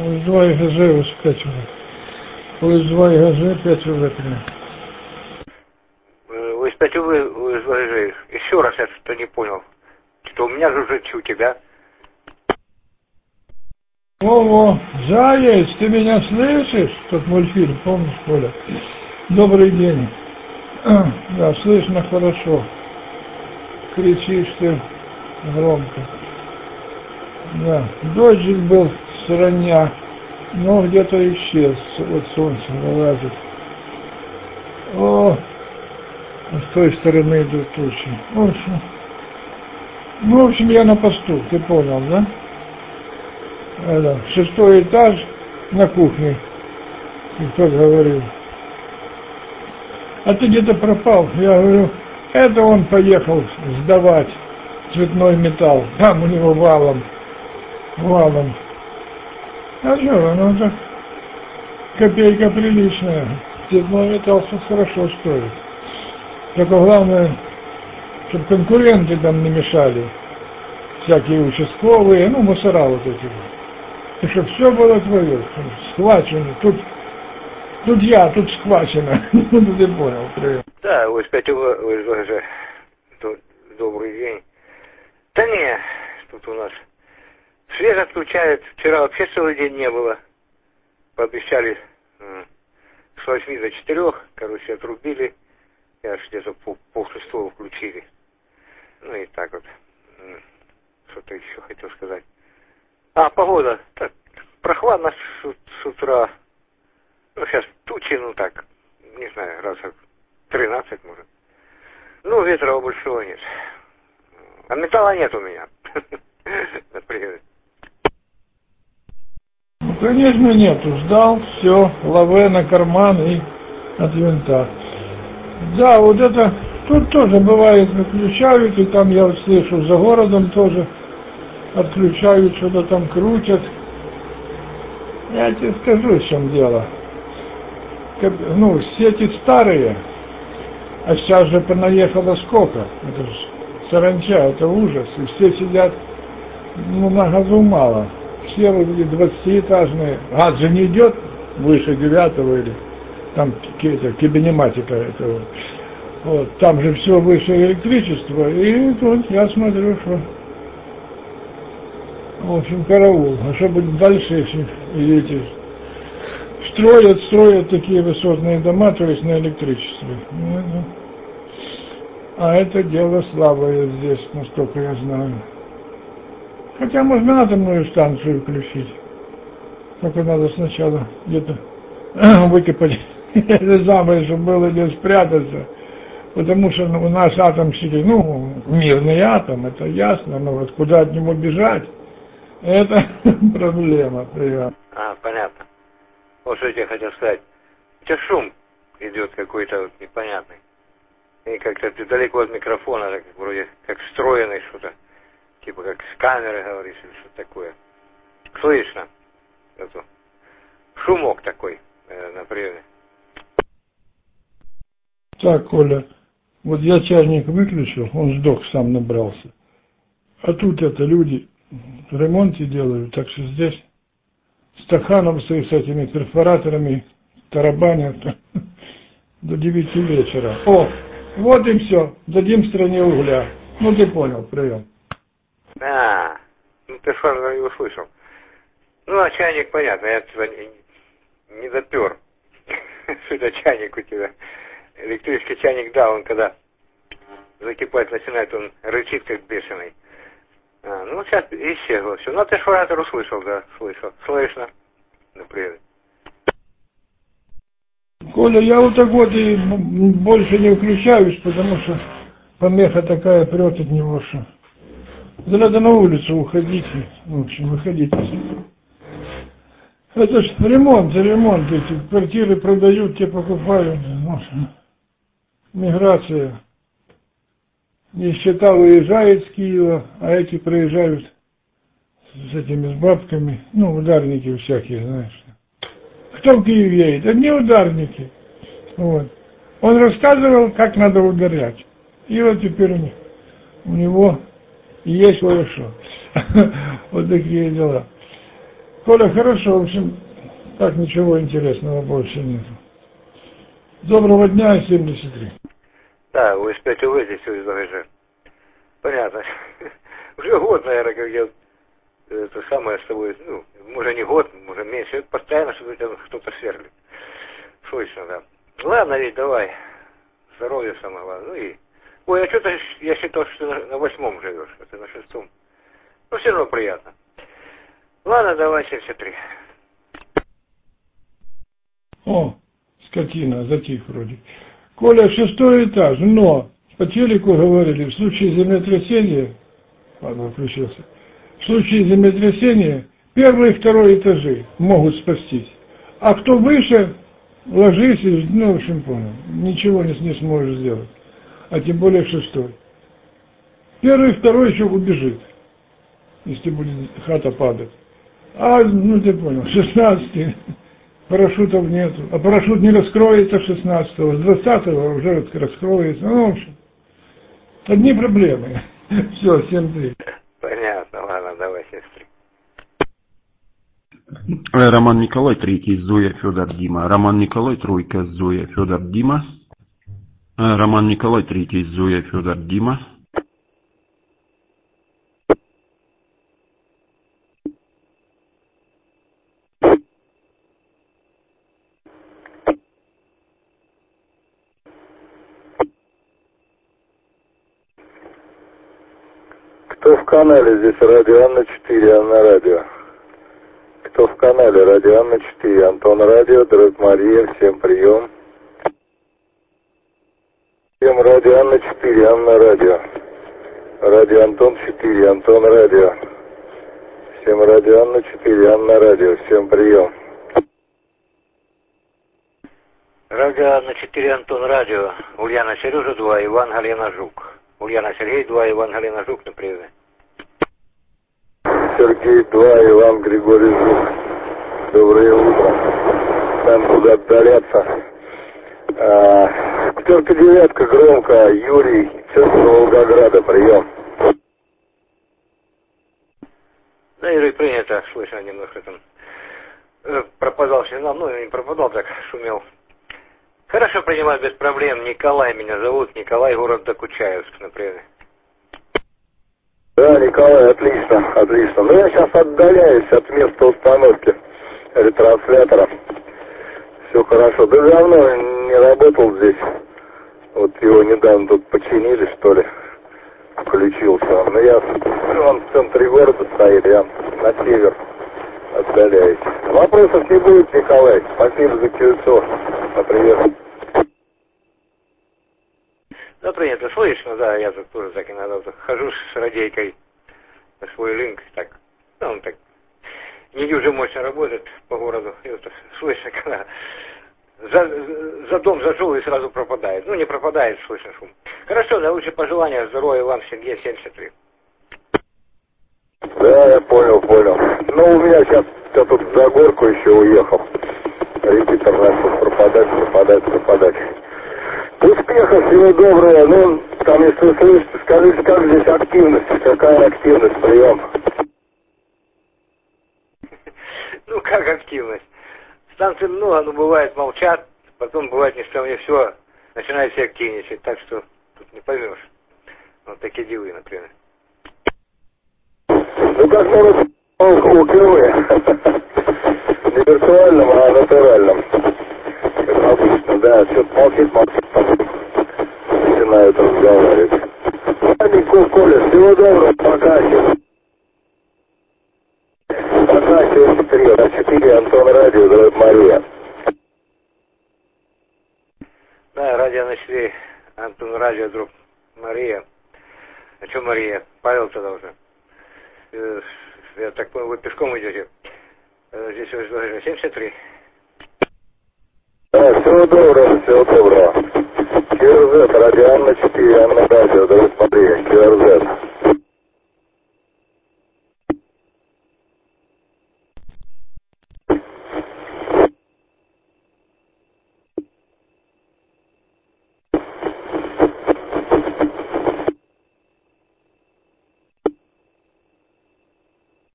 Узлай газы выскакивает. Узлай газы опять выпили. Вы кстати, вы еще раз я что-то не понял. Что у меня жужжит у тебя? О, Заяц, ты меня слышишь? Тот мультфильм, помнишь, Коля? Добрый день. Да, слышно хорошо. Кричишь ты громко. Да, дождик был с ранья, но где-то исчез. Вот солнце вылазит. О, с той стороны идут тучи. В общем, я на посту, ты понял, да? Это, 6-й этаж на кухне. И кто говорил. А ты где-то пропал. Я говорю, это он поехал сдавать цветной металл. Там у него валом. А что, ну так копейка приличная. Цветной металл хорошо стоит. Только главное, чтобы конкуренты там не мешали. Всякие участковые, ну, мусора вот эти. И чтобы все было твое, схвачено. Тут я, тут схвачено. Ну, ты понял, привет. Да, вы опять уже добрый день. Да не, тут у нас свет отключают. Вчера вообще целый день не было. Пообещали с 8 до 4, короче, отрубили. И аж где-то пол-6 включили. Ну и так вот. Что-то еще хотел сказать. Погода. Так, прохладно с утра. Ну, сейчас тучи, ну так, не знаю, раз 13, может. Ну, ветра большого нет. А металла нет у меня. Например. Ну, конечно, нету. Ждал, все, лаве на карман и от винта. Да, вот это, тут тоже бывает, выключают, и там я вот слышу, за городом тоже отключают, что-то там крутят. Я тебе скажу, в чем дело. Ну, сети старые, а сейчас же понаехало сколько. Это же саранча, это ужас. И все сидят, ну, на газу мало. Все вот 20-этажные. Газ же не идет выше 9-го или там кибинематика этого. Вот, там же все выше электричества. И тут я смотрю, что, в общем, караул. А что будет дальше, если эти строят такие высотные дома, то есть на электричестве. А это дело слабое здесь, насколько я знаю. Хотя можно атомную станцию включить. Только надо сначала где-то выкопать это самое, чтобы было где спрятаться. Потому что у нас атомщики, ну, мирный атом, это ясно, но вот куда от него бежать, это проблема. Понятно. Вот что я хотел сказать. У тебя шум идет какой-то вот непонятный. И как-то ты далеко от микрофона, так, вроде как встроенный что-то. Типа как с камеры говоришь или что-то такое. Слышно. Это шумок такой на приеме. Так, Коля, вот я чайник выключил, он сдох, сам набрался. А тут это люди в ремонте делают, так что здесь стаканом с этими перфораторами тарабанят до 9 вечера. О, вот и все, дадим стране угля. Ну ты понял, прием. Ну ты сразу не услышал. Ну, а чайник, понятно, я тебя не допер. Что это чайник у тебя? Электрический чайник, да, он когда закипать начинает, он рычит как бешеный. Ну, сейчас исчезло все. Ну, ты перфоратор услышал, да, слышал. Слышно, например. Коля, я вот так вот и больше не включаюсь, потому что помеха такая прет от него, что... Надо на улицу уходите, в общем, выходите. Это ж ремонт, эти квартиры продают, те покупают. Миграция. Нищета уезжает с Киева, а эти приезжают с этими, с бабками, ну, ударники всякие, знаешь. Кто в Киев едет? Одни ударники. Вот. Он рассказывал, как надо ударять. И вот теперь у него есть кое-что. Вот такие дела. Коля, хорошо, в общем, так ничего интересного больше нет. Доброго дня, 73. Да, вы опять увидите все из. Понятно. Уже год, наверное, как я это самое с тобой, ну, может не год, может меньше, постоянно что-то кто-то сверлит. Слышно, да. Ладно, ведь давай. Здоровье самое главное. Ну и... Ой, а что-то я считал, что на 8-м живешь, а ты на 6-м. Ну, все равно приятно. Ладно, давай 73. О, скотина, затих вроде. Коля, 6-й этаж, но по телеку говорили, в случае землетрясения, ладно, включился, в случае землетрясения первый и второй этажи могут спастись. А кто выше, ложись и, ну, в общем, понял, ничего не сможешь сделать. А тем более 6-й. Первый и второй еще убежит, если будет хата падать. А, ну ты понял, 16-й. Парашютов нету. А парашют не раскроется 16-го, с 20-го уже раскроется. Ну, в общем, одни проблемы. Все, 7-3. Понятно, ладно, давай 73. Роман Николай, 3, Зоя, Федор, Дима. Роман Николай, 3, Зоя, Федор, Дима. Роман Николай, 3, Зоя, Федор, Дима. Кто в канале? Здесь радио Анна 4, Анна Радио. Кто в канале? Радио Анна 4, Антон Радио, Дорог Мария, всем прием. Всем радио Анна 4, Анна Радио. Радио Антон 4, Антон Радио. Всем радио Анна 4, Анна Радио, всем прием. Радио Анна 4, Антон Радио. Ульяна Сережа 2, Иван Галина Жук. Ульяна Сергей 2, Иван Галина Жук на приеме. Сергей 2, Иван Григорий Жук. Доброе утро. Нам куда отдаляться. 4-9 громко. Юрий, центр Волгограда, прием. Да, Юрий, принято. Слышно немножко там. Пропадал сигнал, ну не пропадал, так шумел. Хорошо принимать без проблем. Николай меня зовут. Николай, город Докучаевск, например. Да, Николай, отлично, отлично. Ну, я сейчас отдаляюсь от места установки ретранслятора. Все хорошо. Да давно не работал здесь. Вот его недавно тут починили, что ли. Включился он. Но я, он в центре города стоит, я на север отдаляюсь. Вопросов не будет, Николай. Спасибо за кольцо. Например. Да, принято. Слышно, да, я тут тоже так иногда хожу с радейкой на свой линк, так, ну, он так, не уже мощно работает по городу, и вот слышно, когда за дом зашел и сразу пропадает. Ну, не пропадает, слышно шум. Хорошо, наилучшие пожелания, здоровья вам, Сергей, 73. Да, я понял. Ну, у меня сейчас я тут за горку еще уехал. Репетитор начал пропадать. Успехов, всего доброго. Ну, там, если вы слышите, скажите, как здесь активность, какая активность, прием. Ну, как активность? Станций много, но бывает молчат, потом бывает ни с того ни все, начинают все активничать, так что тут не поймешь. Вот такие дела, например. Ну, как народ впервые. Не виртуальном, а натуральном. Как обычно, да, что-то молчит, начинают разговаривать. Ладно, Коля, всего доброго, пока. Пока, 4, Антон Радио, Дорог Мария. Да, радио на 4, Антон Радио, Друг Мария. А что Мария? Павел тогда уже. Я так понял, вы пешком идете. Здесь уже 73. Да, всего доброго. КРЗ, радио Анна 4, Анна Радио, Дорог Мария, КРЗ.